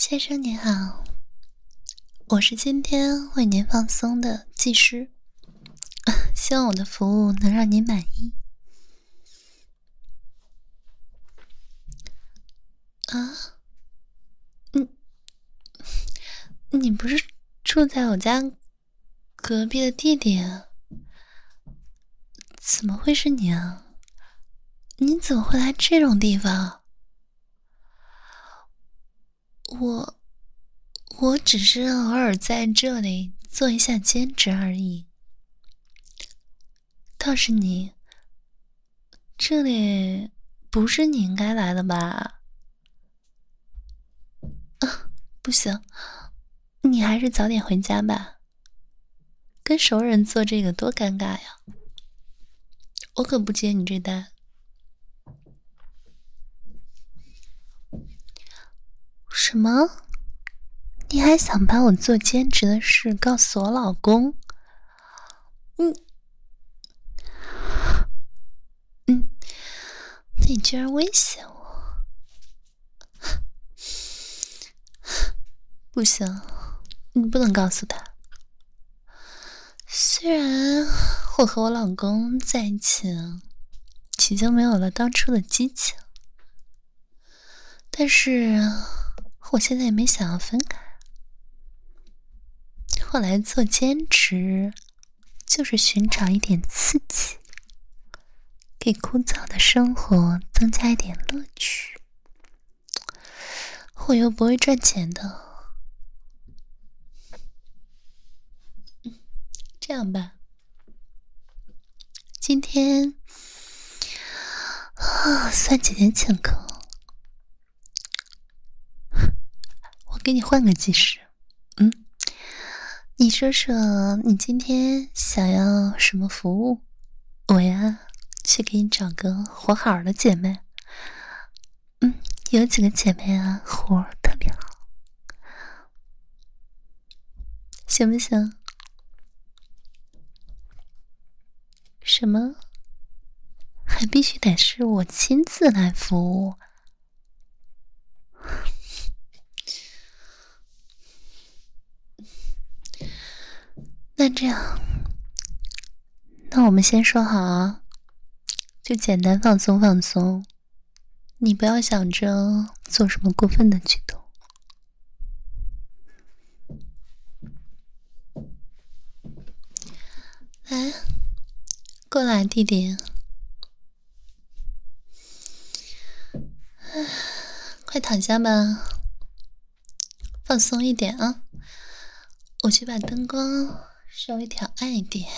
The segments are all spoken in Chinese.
先生您好，我是今天为您放松的技师，希望我的服务能让您满意。啊，你不是住在我家隔壁的弟弟啊？怎么会是你啊？你怎么会来这种地方？我只是偶尔在这里做一下兼职而已。倒是你，这里不是你应该来的吧？不行，你还是早点回家吧。跟熟人做这个多尴尬呀！我可不接你这单。什么？你还想把我做兼职的事告诉我老公？你居然威胁我！不行，你不能告诉他。虽然我和我老公在一起已经没有了当初的激情，但是我现在也没想要分开。我来做兼职，就是寻找一点刺激，给枯燥的生活增加一点乐趣。我又不会赚钱的。这样吧，今天算姐姐请客，我给你换个技师。你说说你今天想要什么服务，我呀去给你找个活好的姐妹。有几个姐妹啊活特别好，行不行？什么？还必须得是我亲自来服务？那这样，那我们先说好啊，就简单放松放松，你不要想着做什么过分的举动。来，过来，弟弟。快躺下吧，放松一点啊！我去把灯光稍微调暗一点，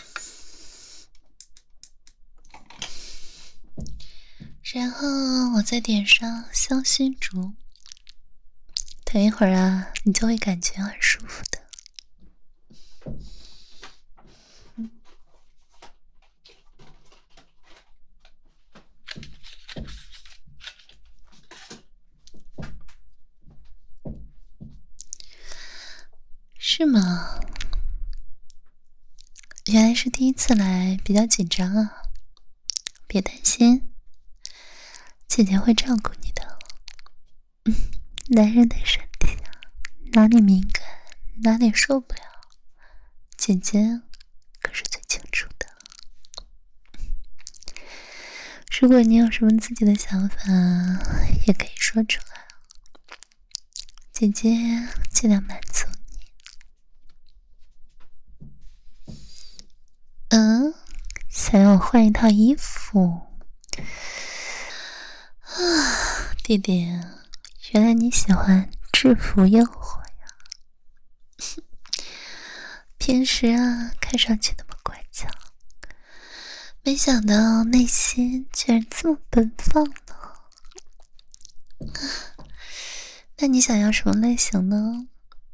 然后我再点上香薰烛。等一会儿啊，你就会感觉很舒服的。是吗？原来是第一次来，比较紧张啊。别担心，姐姐会照顾你的。男人的身体啊，哪里敏感，哪里受不了，姐姐可是最清楚的。如果你有什么自己的想法，也可以说出来，姐姐尽量满足你。想要我换一套衣服啊？弟弟，原来你喜欢制服诱惑呀。平时啊，看上去那么乖巧，没想到内心居然这么奔放呢。那你想要什么类型呢？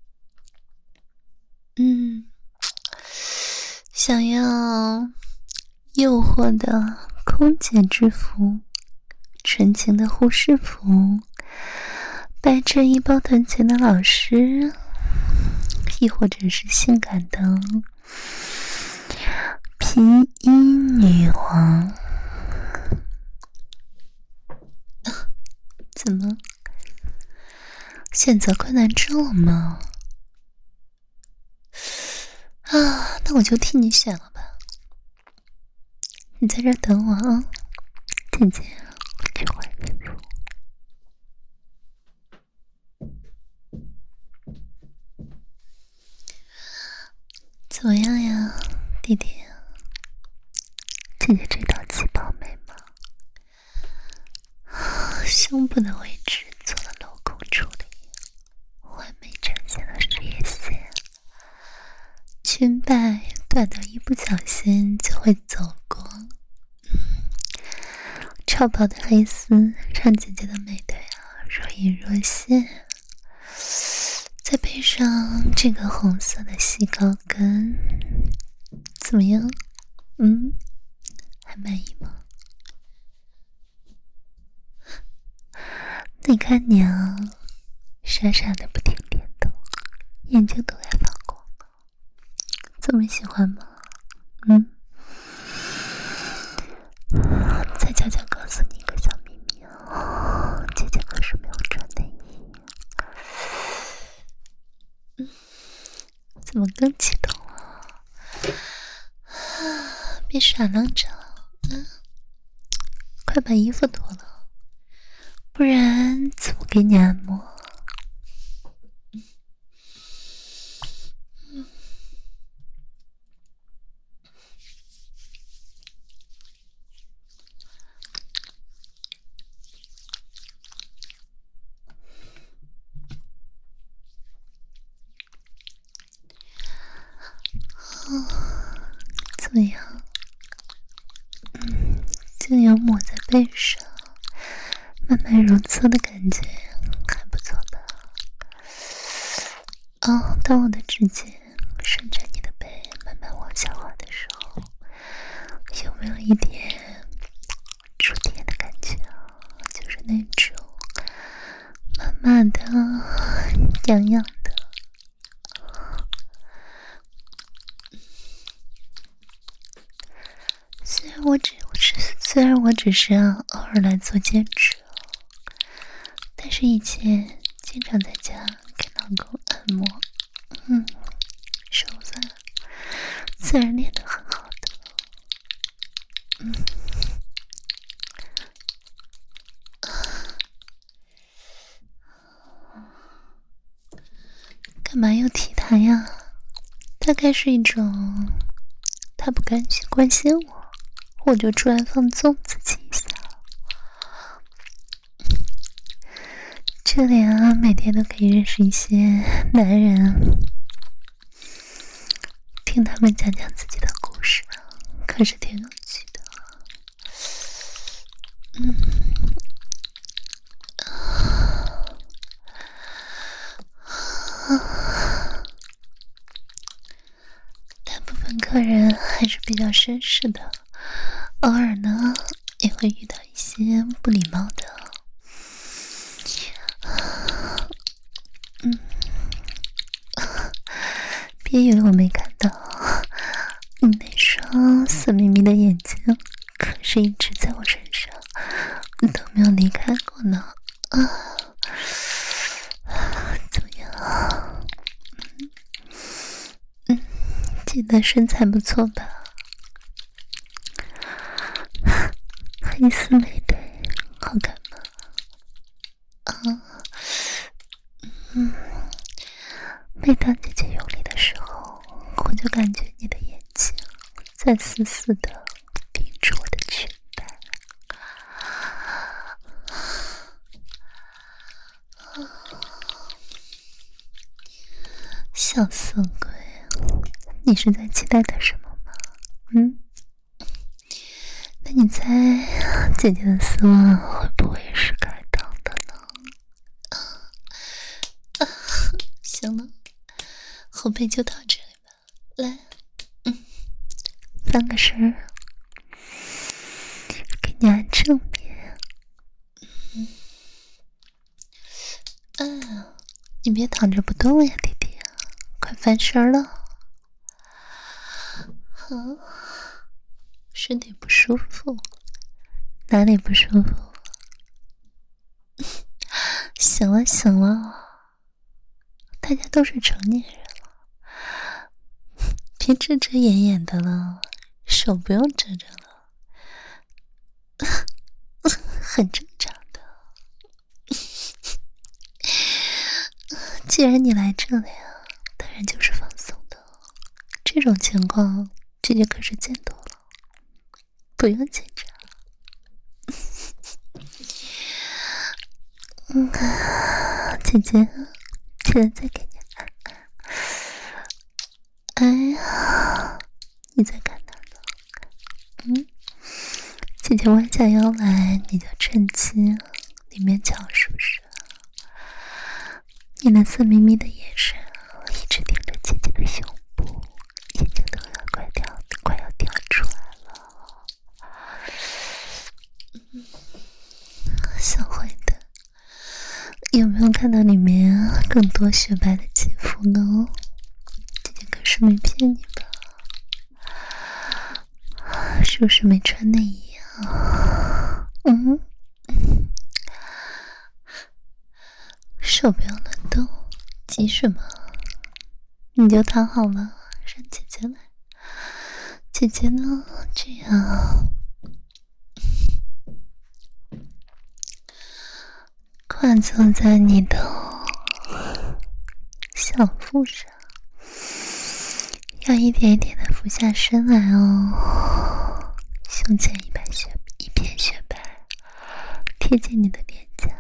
想要诱惑的空姐制服，纯情的护士服，白衬衣包臀裙的老师，亦或者是性感的皮衣女王。怎么选择困难症了吗？啊，那我就替你选了吧。你在这儿等我啊，姐姐去换衣服。怎么样呀，弟弟？姐姐这套旗袍美吗？胸部的位置做了镂空处理，完美展现了事业线。裙摆短到一不小心就会走光。超薄的黑丝让姐姐的美腿若隐若现，再配上这个红色的细高跟，怎么样？还满意吗？你看你啊，傻傻的不停点头，眼睛都在发光了，这么喜欢吗？再悄悄告诉你一个小秘密啊，姐姐可是没有穿内衣。怎么更激动了？别傻愣着，快把衣服脱了，不然怎么给你按摩？怎么样？精油抹在背上，慢慢揉搓的感觉还不错吧？当我的指尖顺着你的背慢慢往下滑的时候，有没有一点触电的感觉啊？就是那种麻麻的、痒痒的。虽然我只是偶尔来做兼职，但是以前经常在家给老公按摩，手法自然练得很好的。干嘛要提他呀？大概是一种他不甘心关心我，我就出来放纵自己一下。这里每天都可以认识一些男人，听他们讲讲自己的故事，可是挺有趣的。大部分客人还是比较绅士的，偶尔呢也会遇到一些不礼貌的。别以为我没看到，你那双色眯眯的眼睛可是一直在我身上，都没有离开过呢。怎么样？记得身材不错吧？黑丝美腿，好看吗？每当姐姐用力的时候，我就感觉你的眼睛在死死的盯住我的裙摆。小色鬼，你是在期待的什么吗？那你猜姐姐的丝袜会不会是开裆的呢？行了，后背就到这里吧。来，翻个身儿，给你按正面。你别躺着不动呀，弟弟，快翻身了。身体不舒服，哪里不舒服？行了， 大家都是成年人了，别遮遮掩掩的了，手不用遮着了，很正常的。既然你来这里啊，当然就是放松的。这种情况，姐姐可是见多了，不用紧张。姐姐，现在再给你按。哎呀，你在干哪呢？姐姐弯下腰来，你就趁机里面瞧，是不是？你那色眯眯的眼神一直盯着姐姐的胸部，眼睛都要快要掉出来了。小坏蛋，有没有看到里面更多雪白的肌肤呢？姐姐可是没骗你吧？是不是没穿内衣啊？手不要乱动，急什么？你就躺好了，让姐姐来。姐姐呢，这样跨坐在你的小腹上，要一点一点的俯下身来哦。胸前一片雪白，贴近你的脸颊。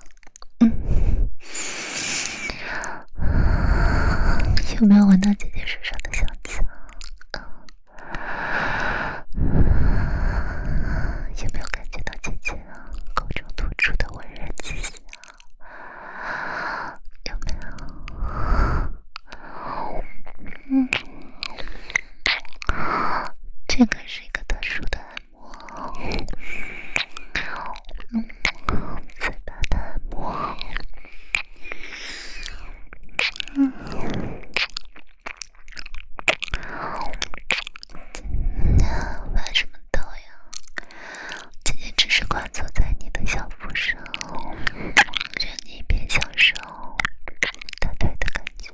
有没有闻到姐姐手上的香气？有没有感觉到姐姐口中吐出的温热气息啊？有没有？这可是一个特殊的按摩，嘴巴的按摩。发什么抖呀？姐姐只是跨坐在你的小腹上，让你一边享受大腿的感觉，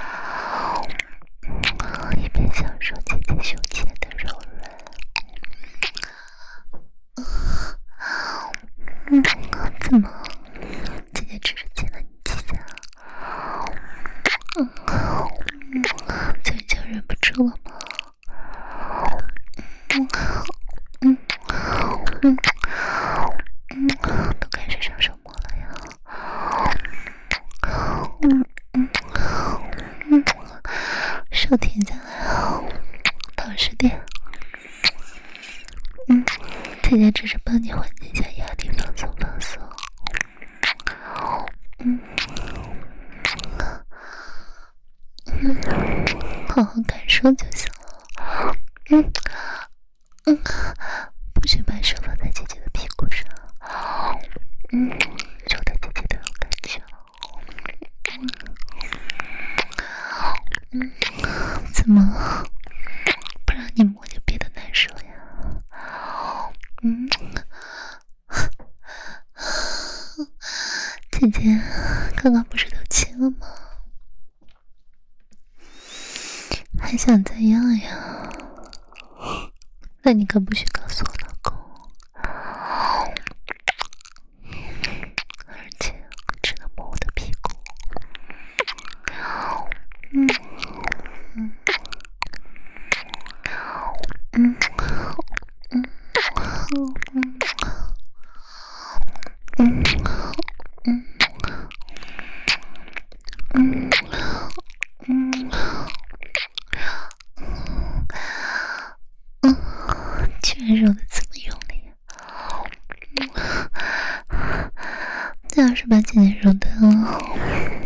一边享受姐姐胸前的柔软。怎么？姐姐只是亲了你几下，就已经忍不住了吗？都开始上手摸了呀。手停下来啊，老实点。姐姐只是帮你缓解一下压力，放松。好好感受就行了。不许把手放在姐姐的屁股上。揉的姐姐都有感觉。怎么不让你摸就憋得难受呀？姐姐刚刚不是都亲了吗？还想怎样呀？那你可不许告诉我老公，而且只能摸我的屁股。居然揉得这么用力，那要是把姐姐揉得